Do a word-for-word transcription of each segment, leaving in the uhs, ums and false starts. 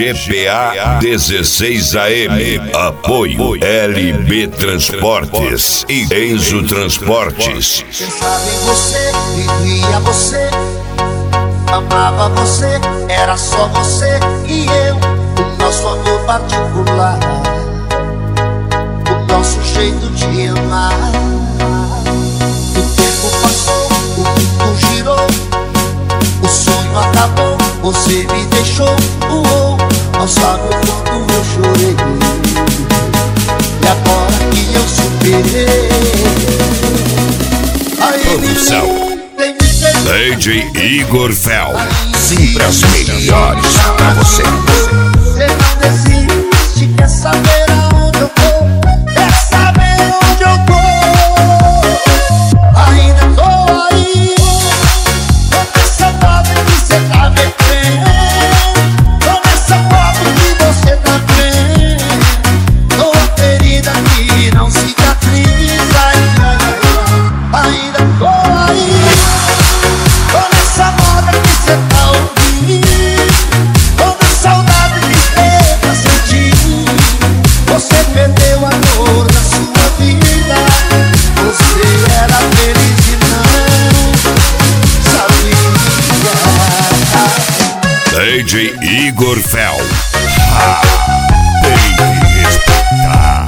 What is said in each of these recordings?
G P A dezesseis A M. Apoio L B Transportes e Enzo Transportes. Pensava em você, vivia você, amava você, era só você e eu. O nosso amor particular, o nosso jeito de amar. O tempo passou, o mundo girou, o sonho acabou, você me deixou. Uou, não sabe o quanto eu chorei, e agora que eu superei. Produção D J Igor Fel. Sempre as melhores pra você. Você não desiste, quer saber aonde eu tô, quer saber onde eu tô. Ainda tô aí, tô nessa foto que você tá metendo, tô nessa foto que você tá vendo. Tô uma ferida que não cicatriza, ai, ai, ai. Ainda tô aí, tô nessa moda que você tá ouvindo, tô na saudade que você tá sentindo. Você perdeu o amor da sua vida, você era feliz e não sabia. D J Igor Fel. Ah, tem que respeitar.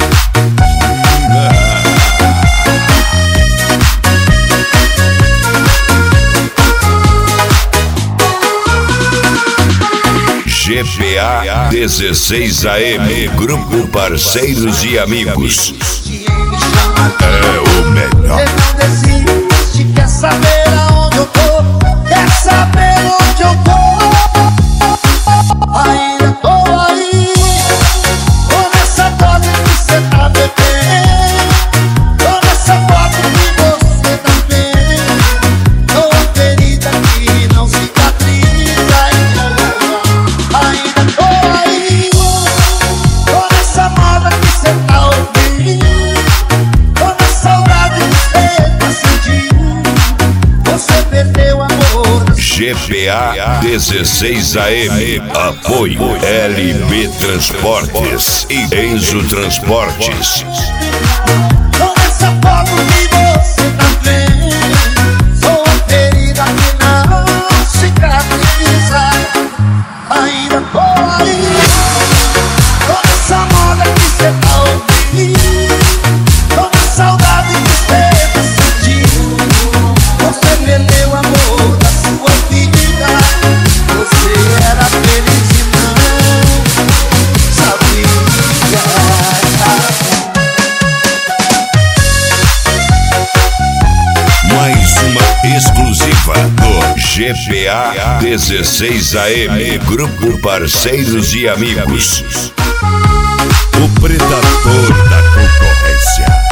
G P A dezesseis A M. Grupo Parceiros e Amigos. É o melhor. Você não desiste, quer saber aonde eu tô, quer saber onde eu tô. Ainda tô aí, tô nessa dose que você tá bebendo, tô nessa foto que você tá vendo. Tô uma ferida que não cicatriza, ainda tô aí, tô nessa moda que você tá ouvindo, tô na saudade que você tá sentindo. Você perdeu o amor da G P A dezesseis A M. Apoio L B Transportes e Enzo Transportes. tô nessa foto que você tá vendo. Sou a ferida que não cicatriza. Ainda tô aí, tô nessa moda que você tá ouvindo, tô na saudade que você tá sentindo. Você perdeu o amor da sua vida, você era feliz e não sabia. Mais uma exclusiva do G P A dezesseis A M. Grupo Parceiros e Amigos. O predador da concorrência.